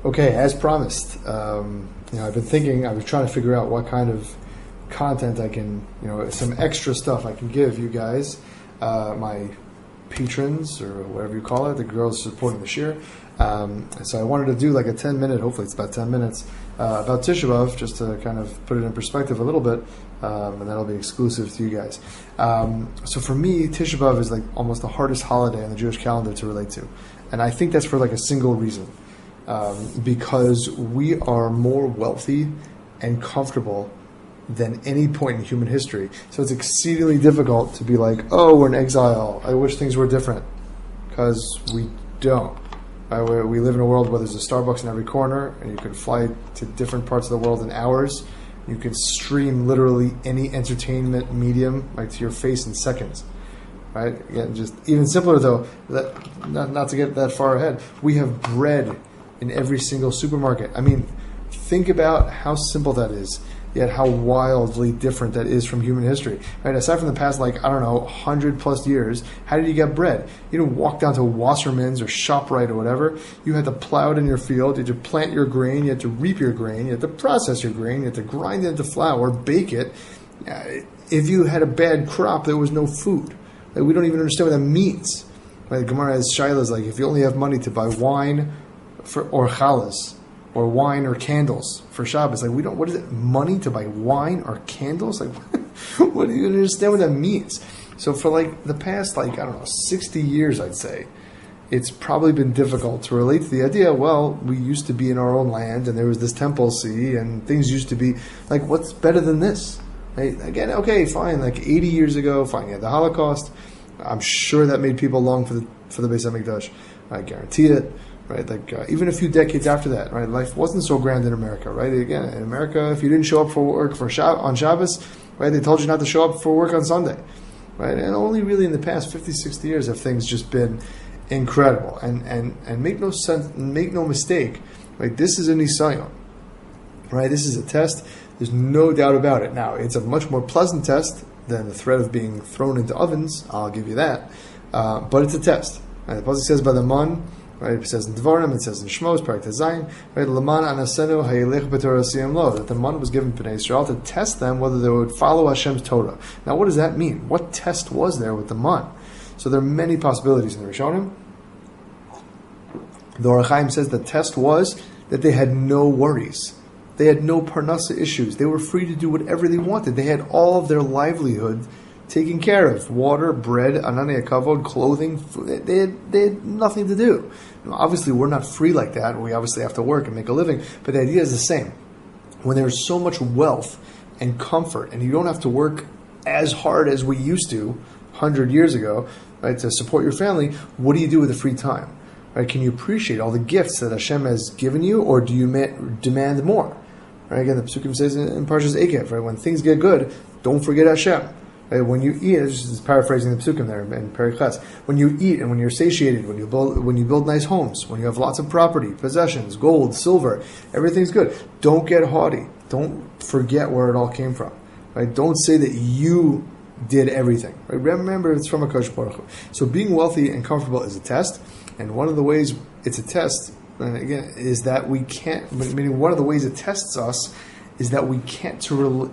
Okay, as promised, I've been thinking. I was trying to figure out what kind of content I can, some extra stuff I can give you guys, my patrons or whatever you call it, the girls supporting the shir. So I wanted to do like a 10-minute, hopefully it's about 10 minutes, about Tisha B'Av, just to kind of put it in perspective a little bit, and that'll be exclusive to you guys. So for me, Tisha B'Av is like almost the hardest holiday on the Jewish calendar to relate to. And I think that's for like a single reason. Because we are more wealthy and comfortable than any point in human history. So it's exceedingly difficult to be like, oh, we're in exile. I wish things were different. Because we don't. We live in a world where there's a Starbucks in every corner, and you can fly to different parts of the world in hours. You can stream literally any entertainment medium to your face in seconds. Right? Again, just even simpler though, not to get that far ahead, we have bread in every single supermarket. I mean, think about how simple that is, yet how wildly different that is from human history. Right? Aside from the past, 100 plus years, how did you get bread? You didn't walk down to Wasserman's or ShopRite or whatever. You had to plow it in your field, you had to plant your grain, you had to reap your grain, you had to process your grain, you had to grind it into flour, bake it. If you had a bad crop, there was no food. We don't even understand what that means. Right? Gemara has shilas like, if you only have money to buy wine or chalas, or wine or candles for Shabbos. What is it? Money to buy wine or candles? What do you understand what that means? So for the past, 60 years, I'd say, it's probably been difficult to relate to the idea, well, we used to be in our own land and there was this temple, and things used to be, what's better than this? Right? Again, okay, fine, 80 years ago, fine, you had the Holocaust. I'm sure that made people long for the Beis HaMikdash. I guarantee it. Right, even a few decades after that, right, life wasn't so grand in America, right? Again, in America, if you didn't show up for work on Shabbos, right, they told you not to show up for work on Sunday, right? And only really in the past 50, 60 years have things just been incredible. And make no mistake, right? This is a nisayon, right? This is a test. There's no doubt about it. Now, it's a much more pleasant test than the threat of being thrown into ovens. I'll give you that, but it's a test. Right? The pasuk says by the man. Right, it says in Devarim, it says in Shmos, Parak Tezayin, right, Laman Anasenu Hayelech B'Torah Siyam Lo, that the man was given Bnei Israel to test them whether they would follow Hashem's Torah. Now, what does that mean? What test was there with the man? So there are many possibilities in the Rishonim. The Or HaChaim says the test was that they had no worries. They had no parnasa issues. They were free to do whatever they wanted. They had all of their livelihood taken care of. Water, bread, ananei kavod, clothing, food. They had nothing to do. Obviously, we're not free like that. We obviously have to work and make a living. But the idea is the same. When there's so much wealth and comfort, and you don't have to work as hard as we used to 100 years ago, right, to support your family, what do you do with the free time? Right? Can you appreciate all the gifts that Hashem has given you, or do you demand more? Right? Again, the Psukim says in Parshas Eikev, right, when things get good, don't forget Hashem. Right, when you eat, this is paraphrasing the Psukim there in Perek Ches. When you eat and when you're satiated, when you build nice homes, when you have lots of property, possessions, gold, silver, everything's good. Don't get haughty. Don't forget where it all came from. Right? Don't say that you did everything. Right? Remember, it's from HaKadosh Baruch Hu. So being wealthy and comfortable is a test, and one of the ways it's a test, and again, is that we can't. Meaning, one of the ways it tests us is that we can't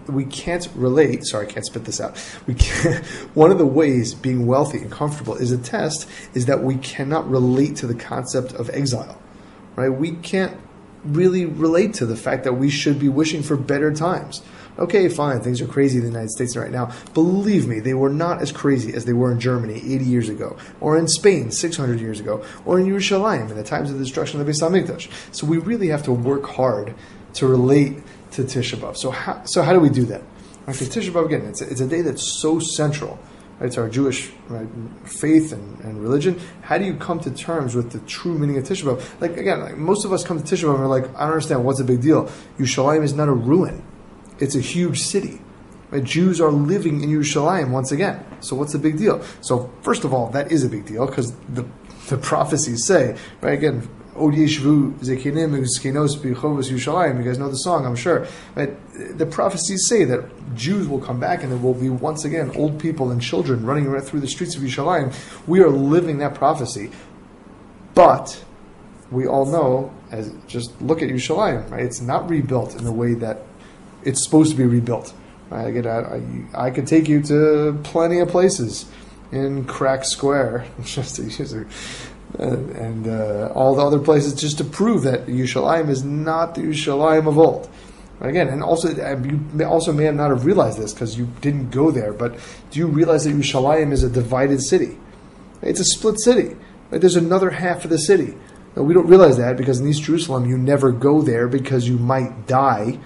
relate. Sorry, I can't spit this out. One of the ways being wealthy and comfortable is a test is that we cannot relate to the concept of exile. Right? We can't really relate to the fact that we should be wishing for better times. Okay, fine, things are crazy in the United States right now. Believe me, they were not as crazy as they were in Germany 80 years ago, or in Spain 600 years ago, or in Yerushalayim in the times of the destruction of the Beis HaMikdash. So we really have to work hard to relate to Tisha B'Av. So how do we do that? Right, for Tisha B'Av, again, it's a day that's so central, right, to our Jewish faith and religion. How do you come to terms with the true meaning of Tisha B'Av? Most of us come to Tisha B'Av and we're like, I don't understand, what's the big deal? Yerushalayim is not a ruin. It's a huge city. Right? Jews are living in Yerushalayim once again. So what's the big deal? So first of all, that is a big deal because the prophecies say, right, again, Od Yeshvu Zekinim Zkenos B'Chovos Yerushalayim. You guys know the song, I'm sure. Right? The prophecies say that Jews will come back and there will be once again old people and children running right through the streets of Yerushalayim. We are living that prophecy. But we all know, as just look at Yerushalayim, right? It's not rebuilt in the way that it's supposed to be rebuilt. Right? Again, I could take you to plenty of places in Crack Square, just to use it, and all the other places, just to prove that Yerushalayim is not the Yerushalayim of old. Right? Again, and also you also may not have realized this because you didn't go there, but do you realize that Yerushalayim is a divided city? It's a split city. Right? There's another half of the city. Now, we don't realize that because in East Jerusalem you never go there because you might die.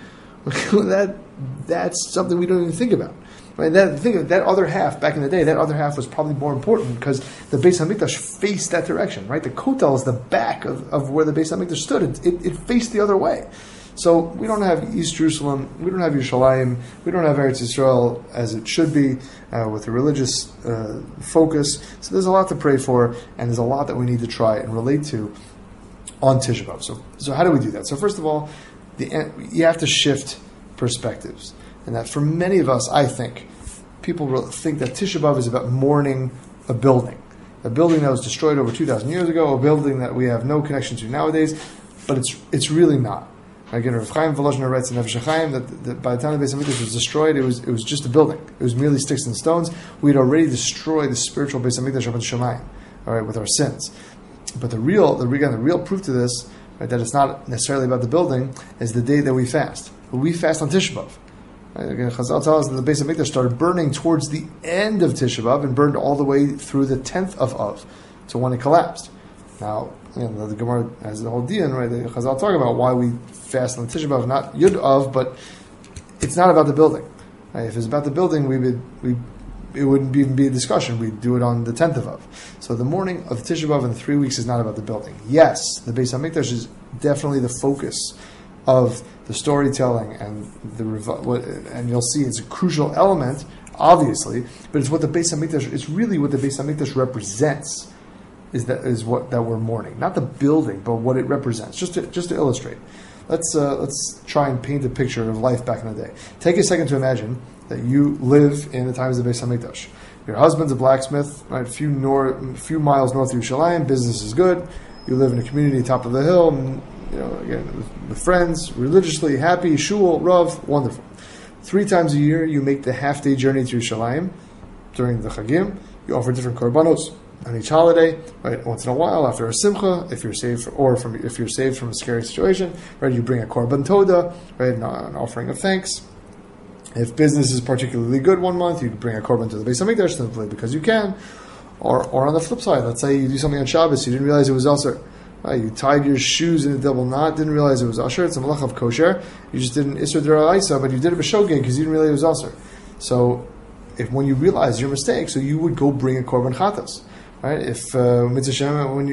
That's something we don't even think about. Right? That other half, back in the day, that other half was probably more important because the Beis HaMikdash faced that direction. Right? The Kotel is the back of where the Beis HaMikdash stood. It faced the other way. So we don't have East Jerusalem, we don't have Yerushalayim, we don't have Eretz Yisrael as it should be, with a religious focus. So there's a lot to pray for, and there's a lot that we need to try and relate to on Tisha B'Av. So how do we do that? So first of all, you have to shift perspectives. And that for many of us, I think, people think that Tisha B'Av is about mourning a building that was destroyed over 2,000 years ago, a building that we have no connection to nowadays, but it's really not. Again, Rav Chaim Volozhin writes in Nefesh HaChaim that by the time the Beis HaMikdash was destroyed, it was just a building. It was merely sticks and stones. We had already destroyed the spiritual Beis HaMikdash up in Shemayim, all right, with our sins. But the real proof to this, right, that it's not necessarily about the building, is the day that we fast. We fast on Tisha B'Av. Right? Again, Chazal tells us that the Beis HaMikdash started burning towards the end of Tisha B'Av and burned all the way through the 10th of Av, to when it collapsed. Now, the Gemara has the whole dian, right? The Chazal talk about why we fast on Tisha B'Av, not Yud Av, but it's not about the building. Right? If it's about the building, it wouldn't even be a discussion. We'd do it on the 10th of Av. So the morning of Tisha B'Av in 3 weeks is not about the building. Yes, the Beis HaMikdash is definitely the focus of the storytelling, and you'll see it's a crucial element, obviously, but it's what the Beis HaMikdash, it's really what the Beis HaMikdash represents. Is what we're mourning, not the building, but what it represents. Just to illustrate, let's try and paint a picture of life back in the day. Take a second to imagine that you live in the times of the Beis HaMikdash. Your husband's a blacksmith, right? A few miles north of Yerushalayim. Business is good. You live in a community top of the hill, and, again with friends, religiously happy, shul, rav, wonderful. 3 times a year, you make the half-day journey to Yerushalayim during the Chagim. You offer different korbanos on each holiday, right? Once in a while, after a simcha, if you're saved from a scary situation, right? You bring a korban toda, right? An offering of thanks. If business is particularly good one month, you bring a korban to the Beis HaMikdash simply because you can. Or on the flip side, let's say you do something on Shabbos, you didn't realize it was Asher. Right? You tied your shoes in a double knot, didn't realize it was Asher. It's a malach of kosher. You just didn't Isser D'Oraisa, but you did it b'shogeg because you didn't realize it was Asher. So, when you realize your mistake, so you would go bring a korban chatas. Right? If Mitzvah Shem,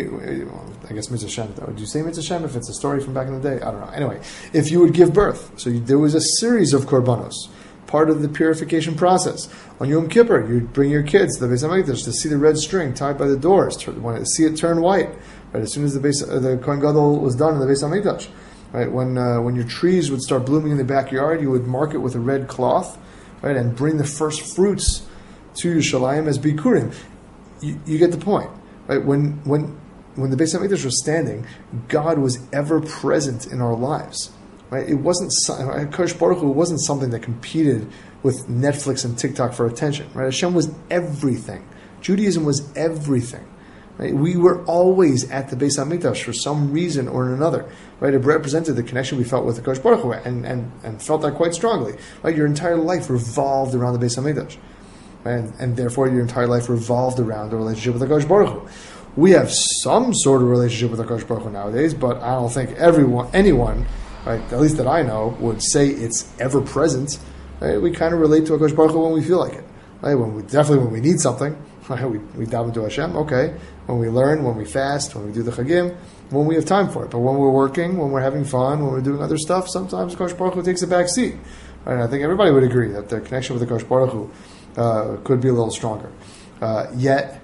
I guess Mitzvah Shem, would you say Mitzvah Shem if it's a story from back in the day? I don't know. Anyway, if you would give birth, so there was a series of korbanos, part of the purification process. On Yom Kippur, you'd bring your kids to the Beis HaMikdash to see the red string tied by the doors, to see it turn white. Right? As soon as the Kohen Gadol was done in the Beis HaMikdash, right? When your trees would start blooming in the backyard, you would mark it with a red cloth, right, and bring the first fruits to Yerushalayim as bikurim. You get the point, right? When the Beis HaMikdash was standing, God was ever present in our lives, right? It wasn't Kodesh Baruch Hu wasn't something that competed with Netflix and TikTok for attention, right? Hashem was everything. Judaism was everything, right? We were always at the Beis HaMikdash for some reason or another, right? It represented the connection we felt with the Kodesh Baruch Hu, and felt that quite strongly, right? Your entire life revolved around the Beis HaMikdash. And therefore your entire life revolved around the relationship with HaKadosh Baruch Hu. We have some sort of relationship with HaKadosh Baruch Hu nowadays, but I don't think anyone, right, at least that I know, would say it's ever present. Right? We kind of relate to HaKadosh Baruch Hu when we feel like it. Right? When we need something, right? we dive into Hashem, okay. When we learn, when we fast, when we do the Chagim, when we have time for it. But when we're working, when we're having fun, when we're doing other stuff, sometimes HaKadosh Baruch Hu takes a back seat. Right? And I think everybody would agree that the connection with HaKadosh Baruch Hu could be a little stronger. Yet,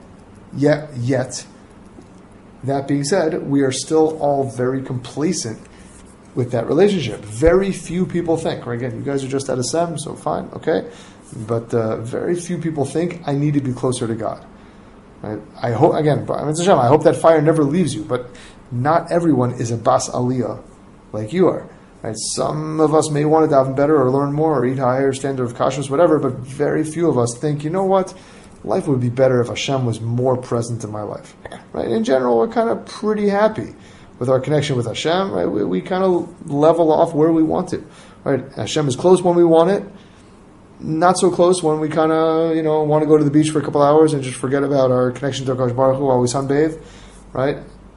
that being said, we are still all very complacent with that relationship. Very few people think, right? Again, you guys are just at a SEM, so fine, okay? But very few people think, I need to be closer to God. Right? I hope, again, I hope that fire never leaves you, but not everyone is a bas aliyah like you are. Right? Some of us may want to daven better or learn more or eat a higher standard of kashrus, whatever, but very few of us think, you know what, life would be better if Hashem was more present in my life. Right? In general, we're kind of pretty happy with our connection with Hashem. Right? We kind of level off where we want to. Right? Hashem is close when we want it, not so close when we kind of want to go to the beach for a couple hours and just forget about our connection to HaKadosh Baruch Hu while we sunbathe. Right?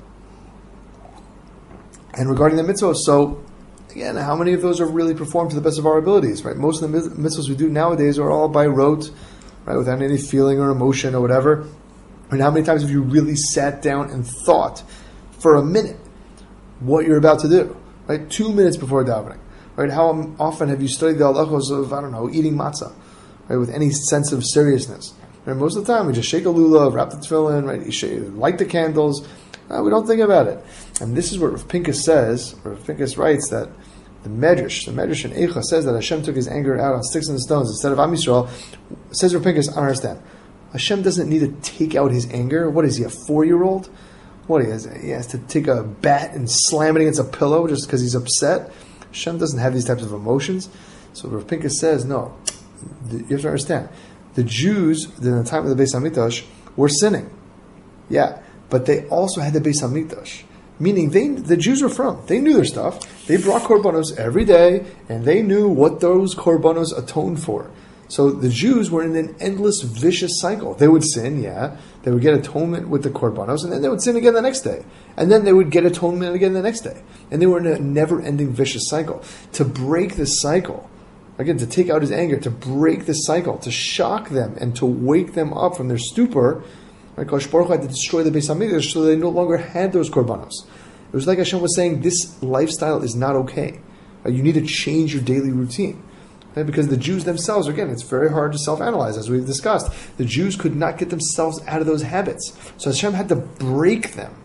And regarding the mitzvot, so again, how many of those are really performed to the best of our abilities, right? Most of the mitzvahs we do nowadays are all by rote, right, without any feeling or emotion or whatever. And how many times have you really sat down and thought for a minute what you're about to do, right? 2 minutes before davening, right? How often have you studied the halachos of, eating matzah, right, with any sense of seriousness? Right? Most of the time, we just shake a lulav, wrap the tefillin, right? Light the candles. We don't think about it. And this is what Rav Pinkus says. Rav Pinkus writes that the Medrash in Eicha says that Hashem took his anger out on sticks and stones instead of Am Yisrael. Says Rav Pinkus, I don't understand. Hashem doesn't need to take out his anger. What is he, a 4-year-old? What he has to take a bat and slam it against a pillow just because he's upset? Hashem doesn't have these types of emotions. So Rav Pinkus says, no, you have to understand. The Jews, in the time of the Beis HaMikdash, were sinning. Yeah, but they also had the Beis HaMikdash. Meaning, the Jews were from. They knew their stuff. They brought korbanos every day, and they knew what those korbanos atoned for. So the Jews were in an endless, vicious cycle. They would sin, yeah. They would get atonement with the korbanos, and then they would sin again the next day. And then they would get atonement again the next day. And they were in a never-ending, vicious cycle. To break this cycle, again, to take out his anger, to break this cycle, to shock them, and to wake them up from their stupor, right? Kosh Baruch Hu had to destroy the Beis HaMikdash so they no longer had those korbanos. It was like Hashem was saying, this lifestyle is not okay. You need to change your daily routine. Right? Because the Jews themselves, again, it's very hard to self-analyze, as we've discussed. The Jews could not get themselves out of those habits. So Hashem had to break them.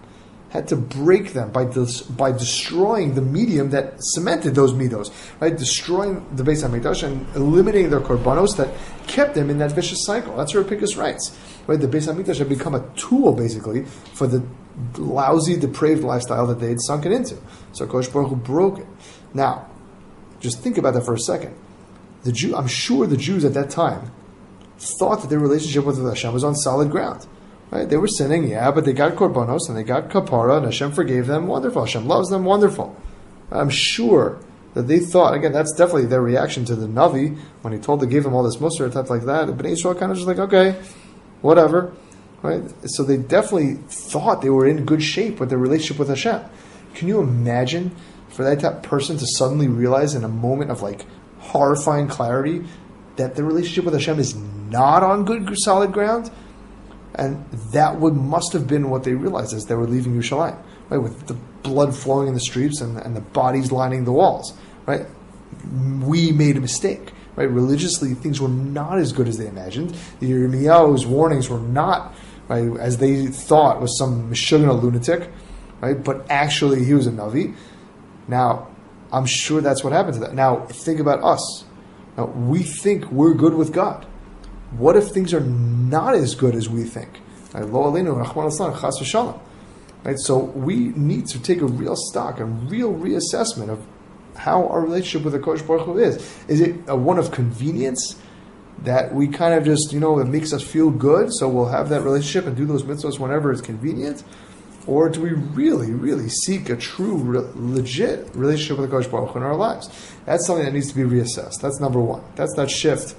By destroying the medium that cemented those midos, right? Destroying the Beis HaMikdash and eliminating their korbanos that kept them in that vicious cycle. That's where Pinkus writes, right? The Beis HaMikdash had become a tool, basically, for the lousy, depraved lifestyle that they had sunken into. So Kosh Baruch Hu broke it. Now, just think about that for a second. I'm sure the Jews at that time thought that their relationship with Hashem was on solid ground. Right? They were sinning, yeah, but they got korbanos and they got kapara, and Hashem forgave them. Wonderful. Hashem loves them. Wonderful. I'm sure that they thought, again, that's definitely their reaction to the Navi when he gave them all this Musar and stuff like that. Bnei Yisrael kind of just like, okay, whatever. Right? So they definitely thought they were in good shape with their relationship with Hashem. Can you imagine for that type of person to suddenly realize in a moment of like horrifying clarity that the relationship with Hashem is not on good, solid ground? And that must have been what they realized as they were leaving Yerushalayim, right? With the blood flowing in the streets and the bodies lining the walls, right? We made a mistake, right? Religiously, things were not as good as they imagined. The Yirmiyahu's warnings were not, right, as they thought was some Meshugana lunatic, right? But actually, he was a Navi. Now, I'm sure that's what happened to that. Now, think about us. Now, we think we're good with God. What if things are not as good as we think? Right? Lo aleinu, Rachman al-Islam, Chas v'Shalom. Right? So we need to take a real stock, a real reassessment of how our relationship with the Kodesh Baruch Hu is. Is it one of convenience that we kind of just, it makes us feel good, so we'll have that relationship and do those mitzvahs whenever it's convenient? Or do we really, really seek a true, legit relationship with the Kodesh Baruch Hu in our lives? That's something that needs to be reassessed. That's number one. That's that shift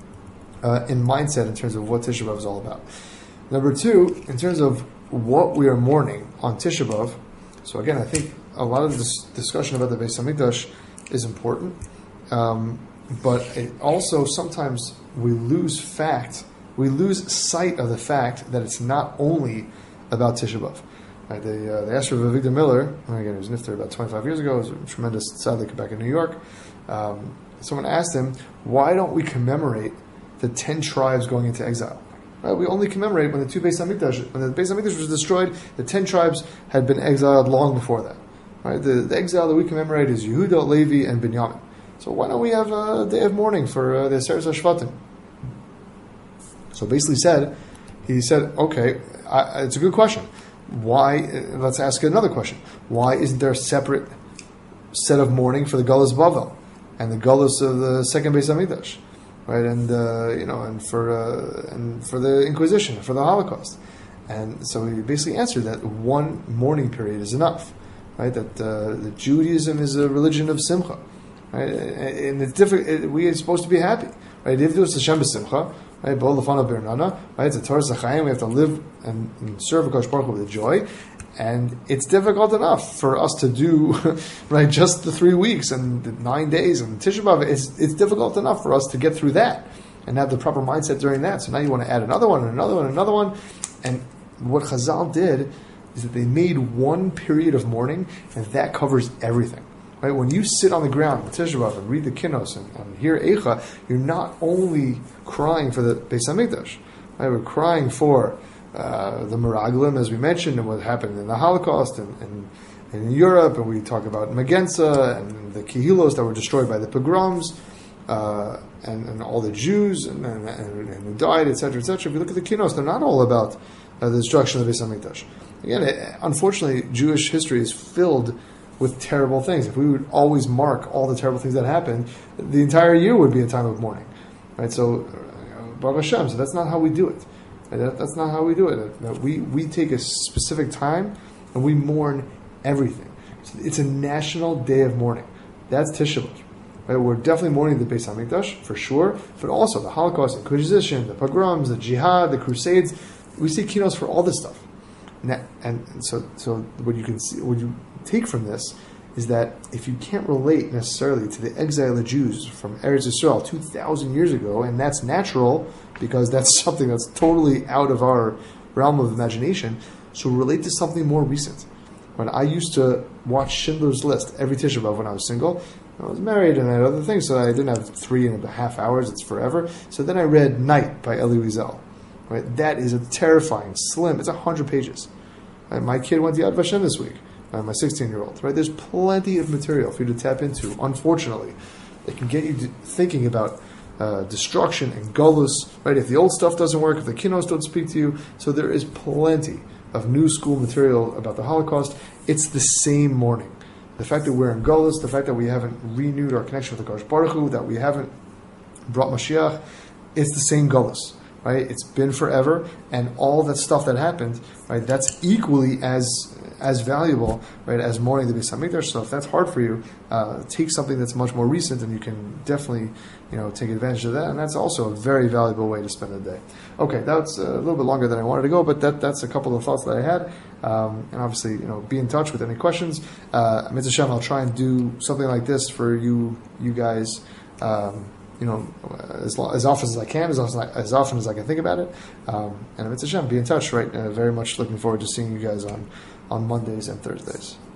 in mindset in terms of what Tisha B'Av is all about. Number two, in terms of what we are mourning on Tisha B'Av. So again, I think a lot of this discussion about the Beis HaMikdash is important, but it also sometimes we lose sight of the fact that it's not only about Tisha B'Av. Right, they asked Rav Avigdor Miller, again, he was Nifter about 25 years ago, it was a tremendous tzaddik back in New York. Someone asked him, why don't we commemorate the 10 tribes going into exile? Right, we only commemorate when the Beis HaMikdash was destroyed, the 10 tribes had been exiled long before that. Right, the exile that we commemorate is Yehuda, Levi, and Binyamin. So why don't we have a day of mourning for the Aseret HaShvatim? So basically he said, okay, it's a good question. why? Let's ask another question. Why isn't there a separate set of mourning for the Galus Bavel and the Galus of the second Beis Hamikdash, right? And and for the Inquisition, for the Holocaust? And so he basically answered that one mourning period is enough, right? That the Judaism is a religion of simcha, right? And it's different. We are supposed to be happy, right? If there's Hashem b'simcha, right? Bo lefanav b'ernana, right? It's a Torah Zachayim. We have to live and serve Hakadosh Baruch Hu with joy. And it's difficult enough for us to do, right, just the 3 weeks and the 9 days and Tisha B'Av. It's difficult enough for us to get through that and have the proper mindset during that. So now you want to add another one and another one and another one. And what Chazal did is that they made one period of mourning, and that covers everything. Right? When you sit on the ground in Tisha B'Av and read the Kinnos and hear Eicha, you're not only crying for the Beis Hamikdash. Right? We're crying for the Meraglim, as we mentioned, and what happened in the Holocaust and in Europe, and we talk about Magenza and the Kehilos that were destroyed by the pogroms, and all the Jews and who died, etc., etc. If you look at the Kinnos, they're not all about the destruction of the Beis Hamikdash. Again, unfortunately, Jewish history is filled with terrible things. If we would always mark all the terrible things that happened, the entire year would be a time of mourning. Right? So, Baruch Hashem, so that's not how we do it. That's not how we do it. We take a specific time and we mourn everything. It's a national day of mourning. That's Tisha B'Av. Right? We're definitely mourning the Beis Hamikdash for sure, but also the Holocaust, the Inquisition, the pogroms, the jihad, the Crusades. We see kinos for all this stuff. And so what you can see, what you take from this is that if you can't relate necessarily to the exile of Jews from Eretz Yisrael 2,000 years ago, and that's natural because that's something that's totally out of our realm of imagination, so relate to something more recent. When I used to watch Schindler's List every Tisha B'Av when I was single, I was married and I had other things, so I didn't have 3.5 hours, it's forever. So then I read Night by Elie Wiesel. Right? That is a terrifying, slim, it's 100 pages. Right? My kid went to Yad Vashem this week. My 16-year-old, right? There's plenty of material for you to tap into, unfortunately, that can get you thinking about destruction and gullus, right? If the old stuff doesn't work, if the kinnos don't speak to you, so there is plenty of new school material about the Holocaust. It's the same mourning. The fact that we're in gullus, the fact that we haven't renewed our connection with the Hakadosh Baruch Hu, that we haven't brought Mashiach, it's the same gullus, right? It's been forever, and all that stuff that happened, right? That's equally as valuable, right, as mourning the Beis Hamikdash. So if that's hard for you, take something that's much more recent, and you can definitely, take advantage of that. And that's also a very valuable way to spend the day. Okay, that's a little bit longer than I wanted to go, but that's a couple of thoughts that I had. And obviously, be in touch with any questions. Mitzvah Hashem, I'll try and do something like this for you guys. As often as I can, as often as I can think about it. And Mitzvah Hashem, be in touch, right? Very much looking forward to seeing you guys on Mondays and Thursdays.